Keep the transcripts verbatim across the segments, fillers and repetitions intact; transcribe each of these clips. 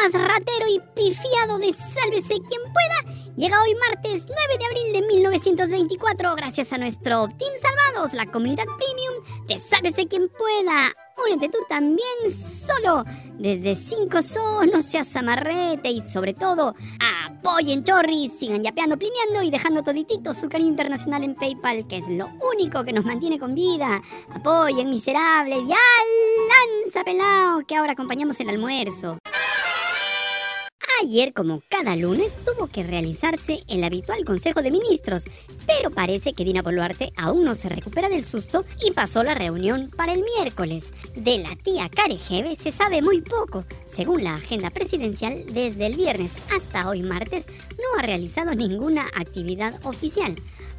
más ratero y pifiado de Sálvese quien pueda llega hoy martes nueve de abril de mil novecientos veinticuatro gracias a nuestro Team Salvados, la comunidad premium de Sálvese quien pueda. Únete tú también solo desde cinco so, no seas amarrete y sobre todo apoyen Chorris, sigan yapeando, plineando y dejando toditito su cariño internacional en PayPal, que es lo único que nos mantiene con vida. Apoyen, miserables, ya lanza pelao, que ahora acompañamos el almuerzo. Ayer, como cada lunes, tuvo que realizarse el habitual Consejo de Ministros, pero parece que Dina Boluarte aún no se recupera del susto y pasó la reunión para el miércoles. De la tía Carejeve se sabe muy poco. Según la agenda presidencial, desde el viernes hasta hoy martes no ha realizado ninguna actividad oficial.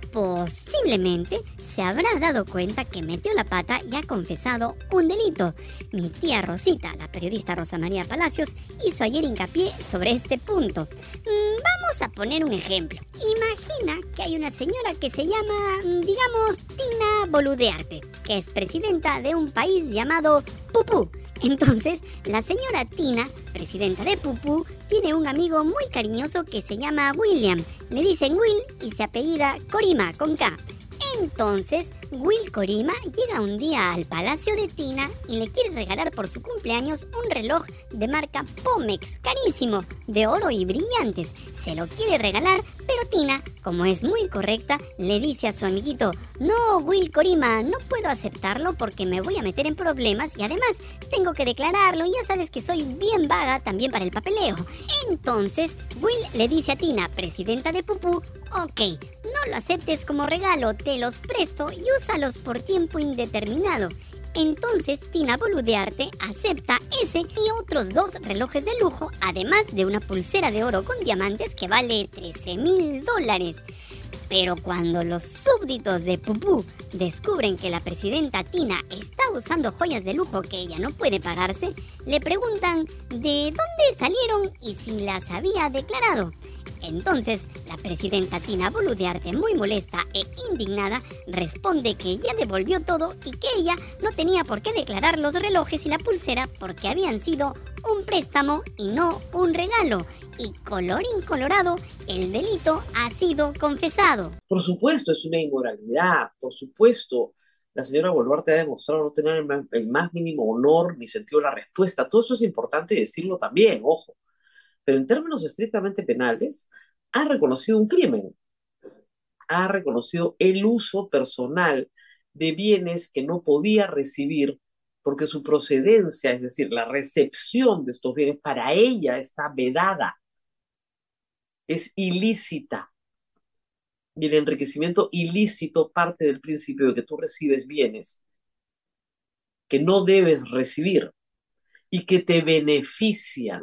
Posiblemente se habrá dado cuenta que metió la pata y ha confesado un delito. Mi tía Rosita, la periodista Rosa María Palacios, hizo ayer hincapié sobre este punto. Vamos a poner un ejemplo. Imagina que hay una señora que se llama, digamos, Tina Boludearte, que es presidenta de un país llamado Pupú. Entonces, la señora Tina, presidenta de Pupú, tiene un amigo muy cariñoso que se llama William. Le dicen Will y se apellida Corima, con K. Entonces, Will Corima llega un día al palacio de Tina y le quiere regalar por su cumpleaños un reloj de marca Pomex, carísimo, de oro y brillantes. Se lo quiere regalar, pero Tina, como es muy correcta, le dice a su amiguito: no, Will Corima, no puedo aceptarlo porque me voy a meter en problemas y además tengo que declararlo y ya sabes que soy bien vaga también para el papeleo. Entonces, Will le dice a Tina, presidenta de Pupú: ok, no lo aceptes como regalo, te los presto y úsalos por tiempo indeterminado. Entonces Tina Boludearte acepta ese y otros dos relojes de lujo, además de una pulsera de oro con diamantes que vale trece mil dólares. Pero cuando los súbditos de Pupú descubren que la presidenta Tina está usando joyas de lujo que ella no puede pagarse, le preguntan de dónde salieron y si las había declarado. Entonces, la presidenta Tina Boludearte, muy molesta e indignada, responde que ya devolvió todo y que ella no tenía por qué declarar los relojes y la pulsera porque habían sido un préstamo y no un regalo. Y colorín colorado, el delito ha sido confesado. Por supuesto, es una inmoralidad. Por supuesto, la señora Boluarte ha demostrado no tener el más, el más mínimo honor ni sentido de la respuesta. Todo eso es importante decirlo también, ojo. Pero en términos estrictamente penales, ha reconocido un crimen, ha reconocido el uso personal de bienes que no podía recibir porque su procedencia, es decir, la recepción de estos bienes para ella está vedada, es ilícita. Y el enriquecimiento ilícito parte del principio de que tú recibes bienes que no debes recibir y que te benefician.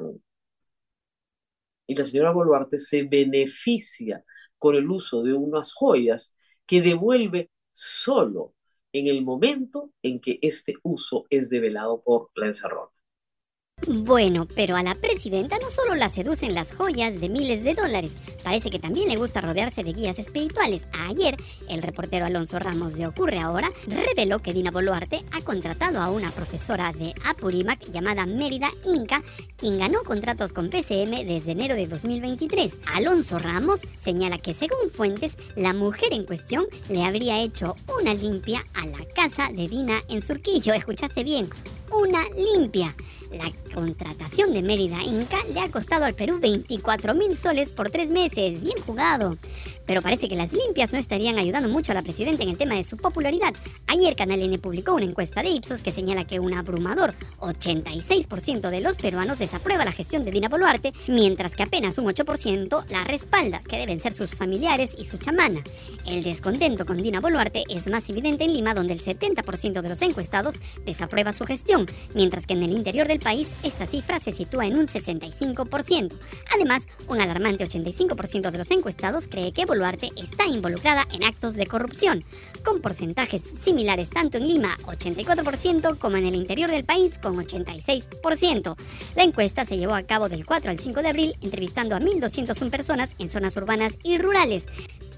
Y la señora Boluarte se beneficia con el uso de unas joyas que devuelve solo en el momento en que este uso es develado por la encerrona. Bueno, pero a la presidenta no solo la seducen las joyas de miles de dólares, parece que también le gusta rodearse de guías espirituales. Ayer, el reportero Alonso Ramos de Ocurre Ahora reveló que Dina Boluarte ha contratado a una profesora de Apurímac llamada Mérida Inca, quien ganó contratos con P C M desde enero de dos mil veintitrés. Alonso Ramos señala que según fuentes, la mujer en cuestión le habría hecho una limpia a la casa de Dina en Surquillo. ¿Escuchaste bien? Una limpia. La contratación de Mérida Inca le ha costado al Perú veinticuatro mil soles por tres meses. Bien jugado. Pero parece que las limpias no estarían ayudando mucho a la presidenta en el tema de su popularidad. Ayer Canal N publicó una encuesta de Ipsos que señala que un abrumador ochenta y seis por ciento de los peruanos desaprueba la gestión de Dina Boluarte, mientras que apenas un ocho por ciento la respalda, que deben ser sus familiares y su chamana. El descontento con Dina Boluarte es más evidente en Lima, donde el setenta por ciento de los encuestados desaprueba su gestión, mientras que en el interior del país esta cifra se sitúa en un sesenta y cinco por ciento. Además, un alarmante ochenta y cinco por ciento de los encuestados cree que Boluarte está involucrada en actos de corrupción, con porcentajes similares tanto en Lima, ochenta y cuatro por ciento, como en el interior del país, con ochenta y seis por ciento. La encuesta se llevó a cabo del cuatro al cinco de abril, entrevistando a mil doscientas una personas en zonas urbanas y rurales.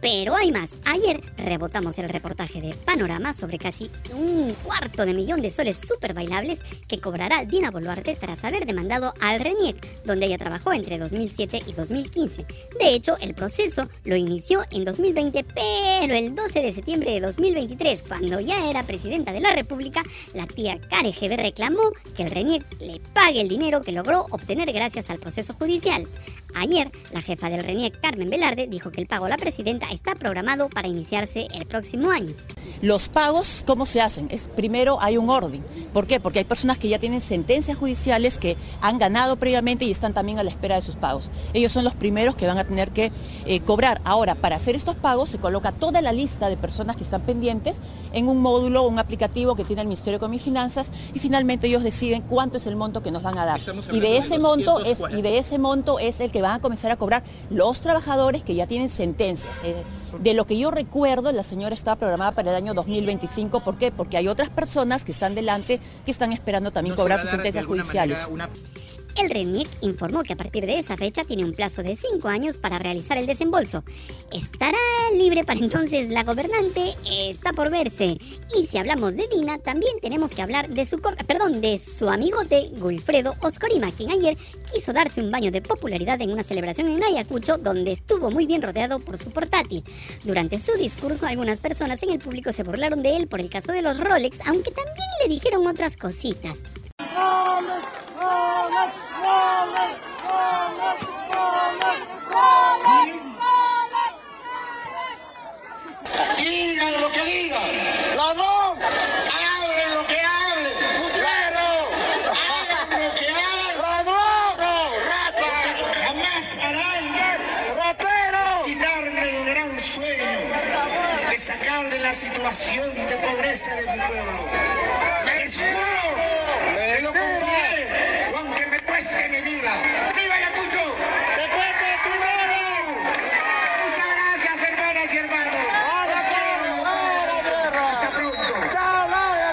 Pero hay más. Ayer rebotamos el reportaje de Panorama sobre casi un cuarto de millón de soles super bailables que cobrará Dina Boluarte tras haber demandado al RENIEC, donde ella trabajó entre dos mil siete y dos mil quince. De hecho, el proceso lo inició en dos mil veinte, pero el doce de septiembre de dos mil veintitrés, cuando ya era presidenta de la República, la tía Kare G B reclamó que el RENIEC le pague el dinero que logró obtener gracias al proceso judicial. Ayer, la jefa del RENIEC, Carmen Velarde, dijo que el pago a la presidenta está programado para iniciarse el próximo año. Los pagos, ¿cómo se hacen? Es, primero hay un orden. ¿Por qué? Porque hay personas que ya tienen sentencias judiciales que han ganado previamente y están también a la espera de sus pagos. Ellos son los primeros que van a tener que eh, cobrar. Ahora, para hacer estos pagos se coloca toda la lista de personas que están pendientes en un módulo, un aplicativo que tiene el Ministerio de Economía y Finanzas, y finalmente ellos deciden cuánto es el monto que nos van a dar. Y de ese monto es, y de ese monto es el que van a comenzar a cobrar los trabajadores que ya tienen sentencias. Eh, de lo que yo recuerdo, la señora está programada para el año dos mil veinticinco. ¿Por qué? Porque hay otras personas que están delante que están esperando también cobrar sus sentencias judiciales. Una... El RENIEC informó que a partir de esa fecha tiene un plazo de cinco años para realizar el desembolso. ¿Estará libre para entonces la gobernante? Está por verse. Y si hablamos de Dina, también tenemos que hablar de su, perdón, de su amigote Wilfredo Oscorima, quien ayer quiso darse un baño de popularidad en una celebración en Ayacucho, donde estuvo muy bien rodeado por su portátil. Durante su discurso, algunas personas en el público se burlaron de él por el caso de los Rolex, aunque también le dijeron otras cositas. Rolex, Rolex, Rolex, Rolex, Rolex, Rolex, Rolex. Digan lo que digan. ¡Ladrón! Hablen lo que hablen. ¡Putrero! Hagan lo que hagan. ¡Ladrón! ¡Rata! Jamás harán ratero quitarme el gran sueño de sacar de la situación de pobreza de mi pueblo. ¡Me juro! ¡Me lo compré! ¡Aunque me cueste mi vida! ¡Viva Ayacucho! ¡Me cueste primero! Muchas gracias, hermanas y hermanos. ¡Los quiero! ¡Hasta pronto! ¡Chao,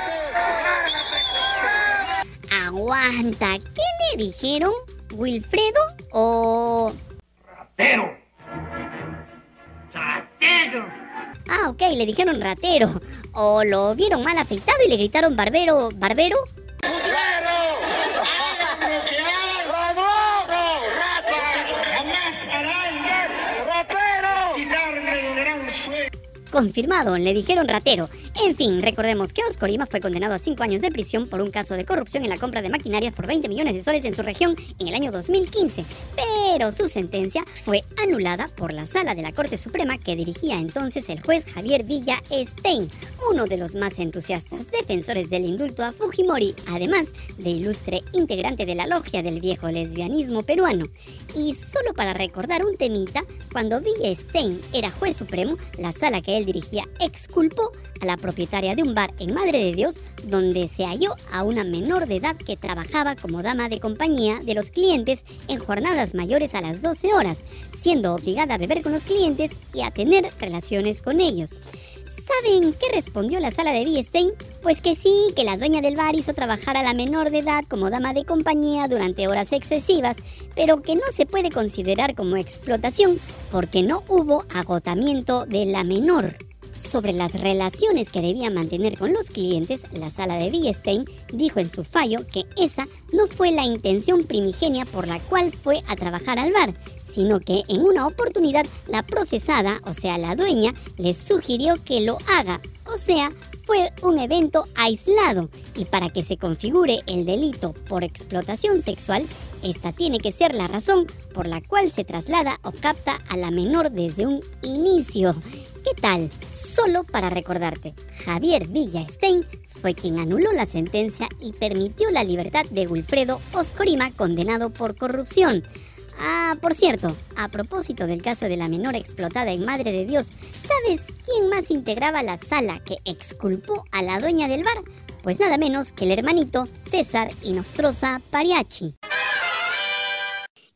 lárgate! Aguanta, ¿qué le dijeron? ¿Wilfredo o...? ¡Ratero! ¡Ratero! Ah, ok, le dijeron ratero. O lo vieron mal afeitado y le gritaron barbero, ¿barbero? ¡Putrero! ¡Hagan lo que hagan! ¡Ladrón! ¡Rata! ¡Jamás harán ratero quitarme el gran sueño! Confirmado, le dijeron ratero. En fin, recordemos que Oscorima fue condenado a cinco años de prisión por un caso de corrupción en la compra de maquinarias por veinte millones de soles en su región en el año dos mil quince. Pero su sentencia fue anulada por la Sala de la Corte Suprema que dirigía entonces el juez Javier Villa Stein, uno de los más entusiastas defensores del indulto a Fujimori, además de ilustre integrante de la logia del viejo lesbianismo peruano. Y solo para recordar un temita, cuando Villa Stein era juez supremo, la sala que él dirigía exculpó a la propietaria de un bar en Madre de Dios, donde se halló a una menor de edad que trabajaba como dama de compañía de los clientes en jornadas mayores a las doce horas, siendo obligada a beber con los clientes y a tener relaciones con ellos. ¿Saben qué respondió la sala de Stein? Pues que sí, que la dueña del bar hizo trabajar a la menor de edad como dama de compañía durante horas excesivas, pero que no se puede considerar como explotación porque no hubo agotamiento de la menor. Sobre las relaciones que debía mantener con los clientes, la sala de Stein dijo en su fallo que esa no fue la intención primigenia por la cual fue a trabajar al bar, sino que en una oportunidad la procesada, o sea la dueña, le sugirió que lo haga, o sea, fue un evento aislado, y para que se configure el delito por explotación sexual, esta tiene que ser la razón por la cual se traslada o capta a la menor desde un inicio. ¿Qué tal? Solo para recordarte, Javier Villa Stein fue quien anuló la sentencia y permitió la libertad de Wilfredo Oscorima, condenado por corrupción. Ah, por cierto, a propósito del caso de la menor explotada en Madre de Dios, ¿sabes quién más integraba la sala que exculpó a la dueña del bar? Pues nada menos que el hermanito César Inostroza Pariachi.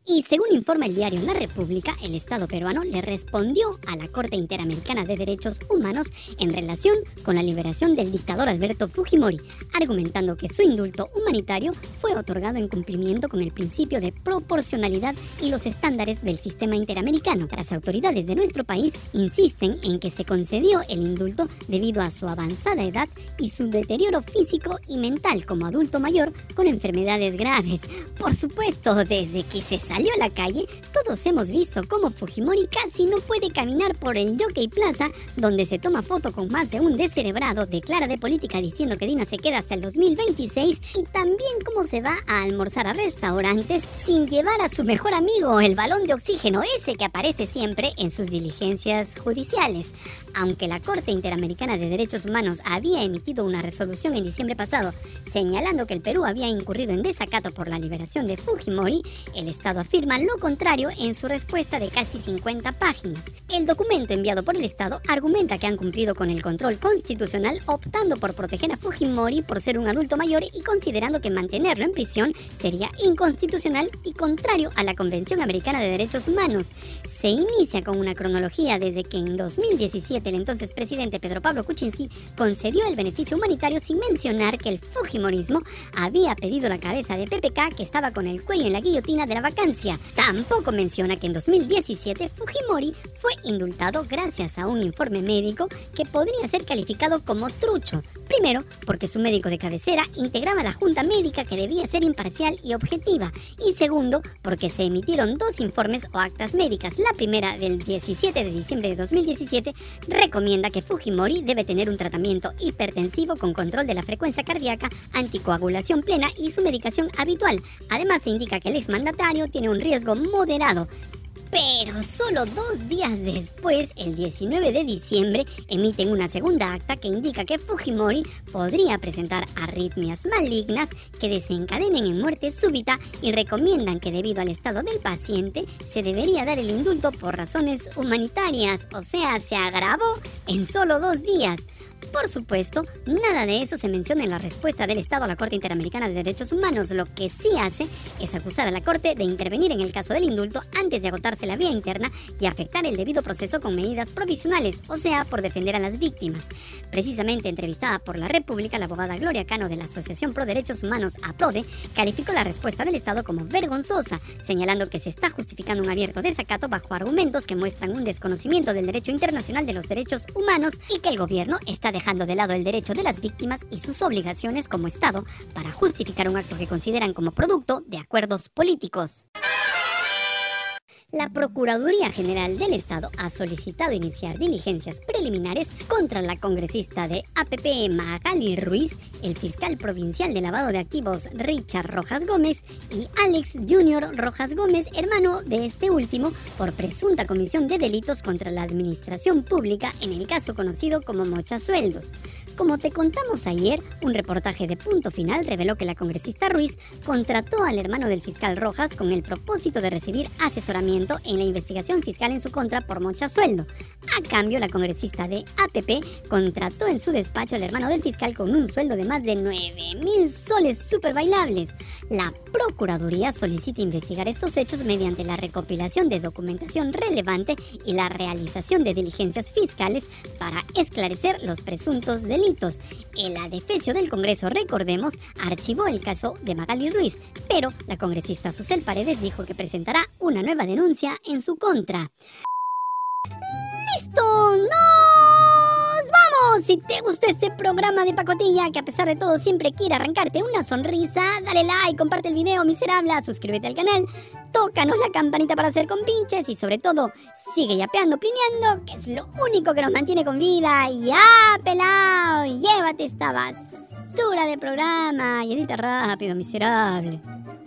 Y según informa el diario La República, el Estado peruano le respondió a la Corte Interamericana de Derechos Humanos en relación con la liberación del dictador Alberto Fujimori, argumentando que su indulto humanitario fue otorgado en cumplimiento con el principio de proporcionalidad y los estándares del sistema interamericano. Las autoridades de nuestro país insisten en que se concedió el indulto debido a su avanzada edad y su deterioro físico y mental como adulto mayor con enfermedades graves. Por supuesto, desde que se salió a la calle, todos hemos visto cómo Fujimori casi no puede caminar por el Jockey Plaza, donde se toma foto con más de un descerebrado, declara de política diciendo que Dina se queda hasta el dos mil veintiséis, y también cómo se va a almorzar a restaurantes sin llevar a su mejor amigo, el balón de oxígeno, ese que aparece siempre en sus diligencias judiciales. Aunque la Corte Interamericana de Derechos Humanos había emitido una resolución en diciembre pasado señalando que el Perú había incurrido en desacato por la liberación de Fujimori, el Estado afirma lo contrario en su respuesta de casi cincuenta páginas. El documento enviado por el Estado argumenta que han cumplido con el control constitucional optando por proteger a Fujimori por ser un adulto mayor y considerando que mantenerlo en prisión sería inconstitucional y contrario a la Convención Americana de Derechos Humanos. Se inicia con una cronología desde que en dos mil diecisiete el entonces presidente Pedro Pablo Kuczynski concedió el beneficio humanitario sin mencionar que el fujimorismo había pedido la cabeza de P P K que estaba con el cuello en la guillotina de la vacancia. Tampoco menciona que en dos mil diecisiete Fujimori fue indultado gracias a un informe médico que podría ser calificado como trucho. Primero, porque su médico de cabecera integraba la junta médica que debía ser imparcial y objetiva. Y segundo, porque se emitieron dos informes o actas médicas. La primera, del diecisiete de diciembre de dos mil diecisiete, recomienda que Fujimori debe tener un tratamiento hipertensivo con control de la frecuencia cardíaca, anticoagulación plena y su medicación habitual. Además, se indica que el exmandatario tiene un riesgo moderado. Pero solo dos días después, el diecinueve de diciembre, emiten una segunda acta que indica que Fujimori podría presentar arritmias malignas que desencadenen en muerte súbita y recomiendan que debido al estado del paciente se debería dar el indulto por razones humanitarias, o sea, se agravó en solo dos días. Por supuesto, nada de eso se menciona en la respuesta del Estado a la Corte Interamericana de Derechos Humanos. Lo que sí hace es acusar a la Corte de intervenir en el caso del indulto antes de agotarse la vía interna y afectar el debido proceso con medidas provisionales, o sea, por defender a las víctimas. Precisamente entrevistada por La República, la abogada Gloria Cano de la Asociación Pro Derechos Humanos, APRODE, calificó la respuesta del Estado como vergonzosa, señalando que se está justificando un abierto desacato bajo argumentos que muestran un desconocimiento del derecho internacional de los derechos humanos y que el gobierno está dejando de lado el derecho de las víctimas y sus obligaciones como Estado para justificar un acto que consideran como producto de acuerdos políticos. La Procuraduría General del Estado ha solicitado iniciar diligencias preliminares contra la congresista de A P P Magali Ruiz, el fiscal provincial de lavado de activos Richard Rojas Gómez y Alex Junior Rojas Gómez, hermano de este último, por presunta comisión de delitos contra la administración pública en el caso conocido como mochasueldos. Como te contamos ayer, un reportaje de Punto Final reveló que la congresista Ruiz contrató al hermano del fiscal Rojas con el propósito de recibir asesoramiento en la investigación fiscal en su contra por mochasueldo. A cambio, la congresista de A P P contrató en su despacho al hermano del fiscal con un sueldo de más de nueve mil soles super bailables. La Procuraduría solicita investigar estos hechos mediante la recopilación de documentación relevante y la realización de diligencias fiscales para esclarecer los presuntos delitos. El adefesio del Congreso, recordemos, archivó el caso de Magali Ruiz, pero la congresista Susel Paredes dijo que presentará una nueva denuncia en su contra. ¡Listo! ¡Nos vamos! Si te gustó este programa de pacotilla, que a pesar de todo siempre quiere arrancarte una sonrisa, dale like, comparte el video, miserable, suscríbete al canal, tócanos la campanita para hacer compinches y sobre todo, sigue yapeando, plineando, que es lo único que nos mantiene con vida. ¡Ya, pelao! Llévate esta basura de programa y edita rápido, miserable.